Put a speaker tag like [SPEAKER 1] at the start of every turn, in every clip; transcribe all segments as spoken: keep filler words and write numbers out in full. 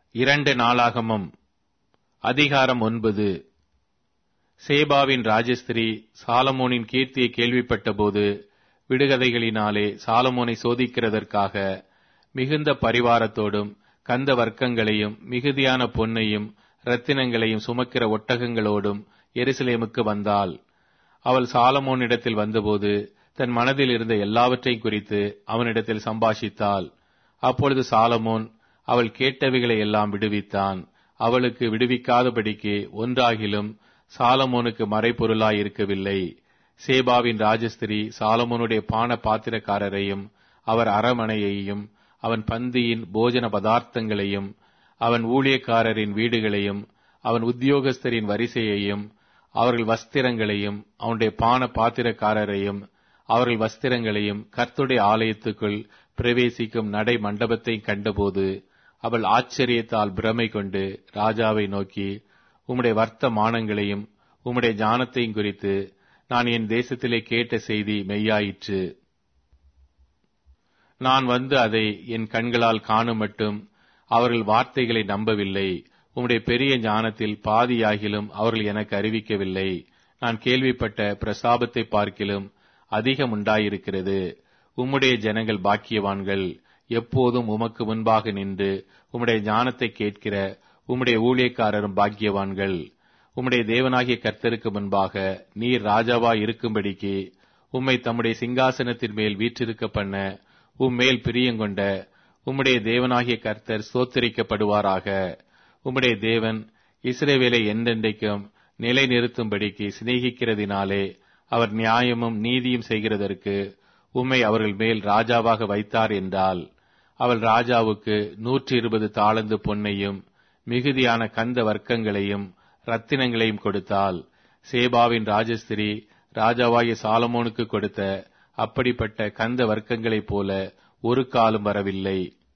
[SPEAKER 1] இரண்டு நாளாகமம் அதிகாரம் ஒன்பது. சேபாவின் ராஜஸ்திரி சாலமோனின் கீர்த்தியை கேள்விப்பட்டபோது விடுகதைகளினாலே சாலமோனை சோதிக்கிறதற்காக மிகுந்த பரிவாரத்தோடும் கந்த வர்க்கங்களையும் மிகுதியான பொன்னையும் இரத்தினங்களையும் சுமக்கிற ஒட்டகங்களோடும் எருசலேமுக்கு வந்தாள். அவள் சாலமோனிடத்தில் வந்தபோது தன் மனதில் இருந்த எல்லாவற்றையும் குறித்து அவனிடத்தில் சம்பாஷித்தாள். அப்பொழுது சாலமோன் அவள் கேட்டவைகளை எல்லாம் விடுவித்தான். அவளுக்கு விடுவிக்காதபடிக்கு ஒன்றாகிலும் சாலமோனுக்கு மறைபொருளாய் இருக்கவில்லை. சேபாவின் ராஜஸ்திரி சாலமோனுடைய பான பாத்திரக்காரரையும் அவர் அரமனையையும் அவன் பந்தியின் போஜன பதார்த்தங்களையும் அவன் ஊழியக்காரரின் வீடுகளையும் அவன் உத்தியோகஸ்தரின் வரிசையையும் அவர்கள் வஸ்திரங்களையும் அவனுடைய பான பாத்திரக்காரரையும் அவர்கள் வஸ்திரங்களையும் கர்த்தருடைய ஆலயத்துக்குள் பிரவேசிக்கும் நடை மண்டபத்தை கண்டபோது அவள் ஆச்சரியத்தால் பிரமை கொண்டு ராஜாவை நோக்கி, உம்முடைய வர்த்தமானங்களையும் உம்முடைய ஞானத்தையும் குறித்து நான் என் தேசத்திலே கேட்ட செய்தி மெய்யாயிற்று. நான் வந்து அதை என் கண்களால் காணும் மட்டும் அவர்கள் வார்த்தைகளை நம்பவில்லை. உம்முடைய பெரிய ஞானத்தில் பாதியாகிலும் அவர்கள் எனக்கு அறிவிக்கவில்லை. நான் கேள்விப்பட்ட பிரசாபத்தை பார்க்கிலும் அதிகம் உண்டாயிருக்கிறது. உம்முடைய ஜனங்கள் பாக்கியவான்கள். எப்போதும் உமக்கு முன்பாக நின்று உம்முடைய ஞானத்தை கேட்கிற உம்முடைய ஊழியக்காரரும் பாக்கியவான்கள். உம்முடைய தேவனாகிய கர்த்தருக்கு முன்பாக நீர் ராஜாவாய் இருக்கும்படிக்கு உம்மை தம்முடைய சிங்காசனத்தின் மேல் வீற்றிருக்க பண்ண உம்மேல் பிரியங்கொண்ட உம்முடைய தேவனாகிய கர்த்தர் ஸ்தோத்திரிக்கப்படுவாராக. உம்முடைய தேவன் இஸ்ரவேலை என்றென்றைக்கும் நிலை நிறுத்தும்படிக்கு சிநேகிக்கிறதினாலே அவர் நியாயமும் நீதியும் செய்கிறதற்கு உம்மை அவர்கள் மேல் ராஜாவாக வைத்தார் என்றால், அவள் ராஜாவுக்கு நூற்றி இருபது தாளந்து பொன்னையும் மிகுதியான கந்த வர்க்கங்களையும் இரத்தினங்களையும் கொடுத்தாள். சேபாவின் ராஜஸ்திரி ராஜாவாகிய சாலமோனுக்கு கொடுத்த அப்படிப்பட்ட கந்த வர்க்கங்களைப் போல ஒரு காலம் வரவில்லை.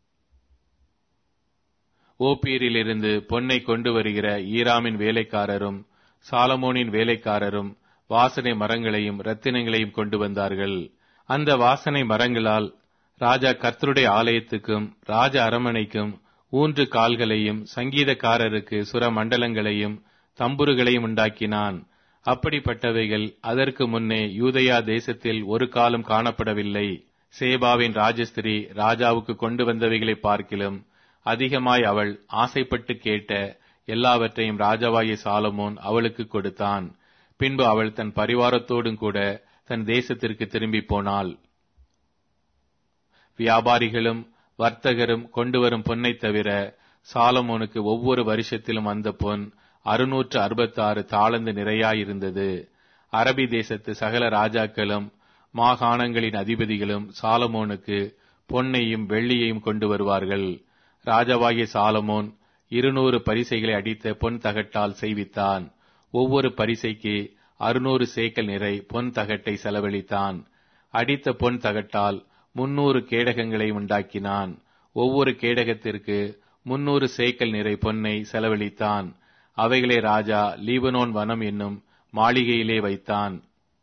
[SPEAKER 1] ஓப்பீரிலிருந்து பொன்னை கொண்டு வருகிற ஈராமின் வேலைக்காரரும் சாலமோனின் வேலைக்காரரும் வாசனை மரங்களையும் இரத்தினங்களையும் கொண்டு வந்தார்கள். அந்த வாசனை மரங்களால் ராஜா கர்த்தருடைய ஆலயத்துக்கும் ராஜ அரமனைக்கும் ஊன்று கால்களையும் சங்கீதக்காரருக்கு சுரமண்டலங்களையும் தம்புருகளையும் உண்டாக்கினான். அப்படிப்பட்டவைகள் அதற்கு முன்னே யூதயா தேசத்தில் ஒரு காலம் காணப்படவில்லை. சேபாவின் ராஜஸ்திரி ராஜாவுக்கு கொண்டு வந்தவைகளை பார்க்கிலும் அதிகமாய் அவள் ஆசைப்பட்டு கேட்ட எல்லாவற்றையும் ராஜாவாகிய சாலமோன் அவளுக்கு கொடுத்தான். பின்பு அவள் தன் பரிவாரத்தோடும் கூட தன் தேசத்திற்கு திரும்பி போனாள். வியாபாரிகளும் வர்த்தகரும் கொண்டு வரும் பொன்னை தவிர சாலமோனுக்கு ஒவ்வொரு வருஷத்திலும் அந்த பொன் அறுநூற்று அறுபத்தி ஆறு தாளந்து நிறையாயிருந்தது. அரபி தேசத்து சகல ராஜாக்களும் மாகாணங்களின் அதிபதிகளும் சாலமோனுக்கு பொன்னையும் வெள்ளியையும் கொண்டு வருவார்கள். ராஜாவாகிய சாலமோன் இருநூறு பரிசைகளை அடித்த பொன் தகட்டால் செய்வித்தான். ஒவ்வொரு பரிசைக்கு அறுநூறு சேக்கல் நிறை பொன் தகட்டை செலவழித்தான். அடித்த பொன் தகட்டால் முன்னூறு கேடகங்களை உண்டாக்கினான். ஒவ்வொரு கேடகத்திற்கு முன்னூறு சேக்கல் நிறை பொன்னை செலவழித்தான். அவைகளை ராஜா லீபனோன் வனம் என்னும் மாளிகையிலே வைத்தான்.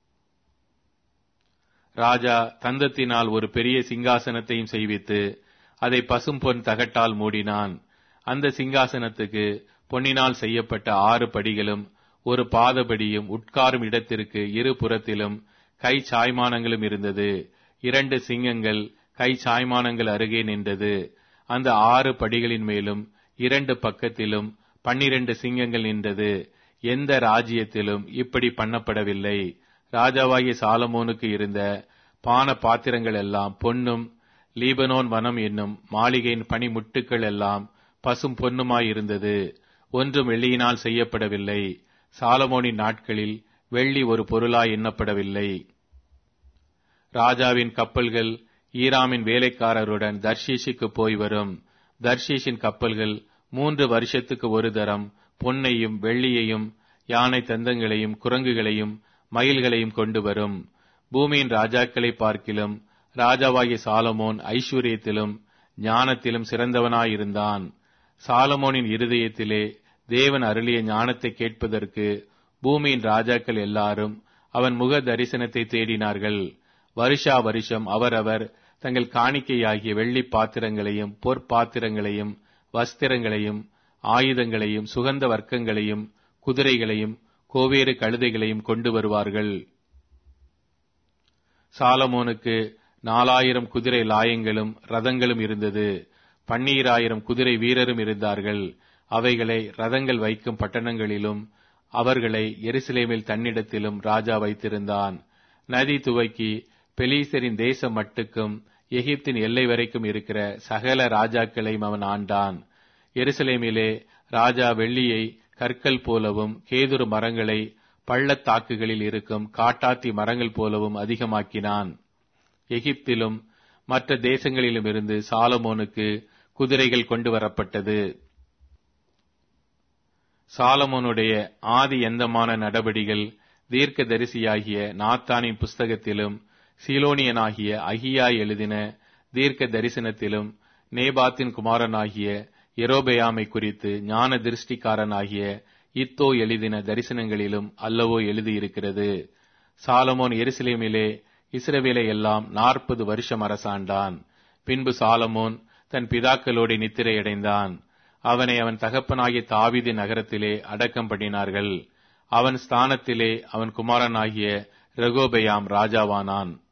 [SPEAKER 1] ராஜா தந்தத்தினால் ஒரு பெரிய சிங்காசனத்தையும் செய்வித்து அதை பசும் பொன் தகட்டால் மூடினான். அந்த சிங்காசனத்துக்கு பொன்னினால் செய்யப்பட்ட ஆறு படிகளும் ஒரு பாதபடியும் உட்காரும் இடத்திற்கு இரு புறத்திலும் கை சாய்மானங்களும் இருந்தது. இரண்டு சிங்கங்கள் கை சாய்மானங்கள் அருகே நின்றது. அந்த ஆறு படிகளின் மேலும் இரண்டு பக்கத்திலும் பன்னிரண்டு சிங்கங்கள் நின்றது. எந்த ராஜ்யத்திலும் இப்படி பண்ணப்படவில்லை. ராஜாவாகிய சாலமோனுக்கு இருந்த பான பாத்திரங்கள் எல்லாம் பொன்னும் லீபனோன் வனம் என்னும் மாளிகையின் பனிமுட்டுக்கள் எல்லாம் பசும் பொன்னுமாயிருந்தது. ஒன்றும் வெள்ளியினால் செய்யப்படவில்லை. சாலமோனின் நாட்களில் வெள்ளி ஒரு பொருளாய் எண்ணப்படவில்லை. ராஜாவின் கப்பல்கள் ஈராமின் வேலைக்காரருடன் தர்ஷீஷுக்கு போய் வரும். தர்ஷீஷின் கப்பல்கள் மூன்று வருஷத்துக்கு ஒரு தரம் பொன்னையும் வெள்ளியையும் யானை தந்தங்களையும் குரங்குகளையும் மயில்களையும் கொண்டு வரும். பூமியின் ராஜாக்களை பார்க்கிலும் ராஜாவாகிய சாலமோன் ஐஸ்வர்யத்திலும் ஞானத்திலும் சிறந்தவனாயிருந்தான். சாலமோனின் இருதயத்திலே தேவன் அருளிய ஞானத்தை கேட்பதற்கு பூமியின் ராஜாக்கள் எல்லாரும் அவன் முக தரிசனத்தை தேடினார்கள். வருஷா வருஷம் அவரவர் தங்கள் காணிக்கையாகிய வெள்ளி பாத்திரங்களையும் பொற்பாத்திரங்களையும் வஸ்திரங்களையும் ஆயுதங்களையும் சுகந்த வர்க்கங்களையும் குதிரைகளையும் கோவேறு கழுதைகளையும் கொண்டு வருவார்கள். சாலமோனுக்கு நாலாயிரம் குதிரை லாயங்களும் ரதங்களும் இருந்தது. பன்னீராயிரம் குதிரை வீரரும் இருந்தார்கள். அவைகளை ரதங்கள் வைக்கும் பட்டணங்களிலும் அவர்களை எருசலேமில் தன்னிடத்திலும் ராஜா வைத்திருந்தான். நதி துவக்கி பெலீசரின் தேசம் மட்டுக்கும் எகிப்தின் எல்லை வரைக்கும் இருக்கிற சகல ராஜாக்களையும் அவன் ஆண்டான். எருசலேமிலே ராஜா வெள்ளியை கற்கள் போலவும் கேதுரு மரங்களை பள்ளத்தாக்குகளில் இருக்கும் காட்டாத்தி மரங்கள் போலவும் அதிகமாக்கினான். எகிப்திலும் மற்ற தேசங்களிலும் இருந்து சாலமோனுக்கு குதிரைகள் கொண்டு வரப்பட்டது. சாலமோனுடைய ஆதி எந்தமான நடபடிகள் தீர்க்க தரிசியாகிய நாத்தானின் புஸ்தகத்திலும் சீலோனியனாகிய அகியா எழுதின தீர்க்க தரிசனத்திலும் நேபாத்தின் குமாரனாகிய எரோபெயாமை குறித்து ஞான திருஷ்டிக்காரனாகிய இத்தோ எழுதின தரிசனங்களிலும் அல்லவோ எழுதியிருக்கிறது. சாலமோன் எருசலேமிலே இஸ்ரவேலை எல்லாம் நாற்பது வருஷம் அரசாண்டான். பின்பு சாலமோன் தன் பிதாக்களோடு நித்திரையடைந்தான். அவனை அவன் தகப்பனாகிய தாவீது நகரத்திலே அடக்கம் பண்ணினார்கள். அவன் ஸ்தானத்திலே அவன் குமாரனாகிய ரெகோபெயாம் ராஜாவானான்.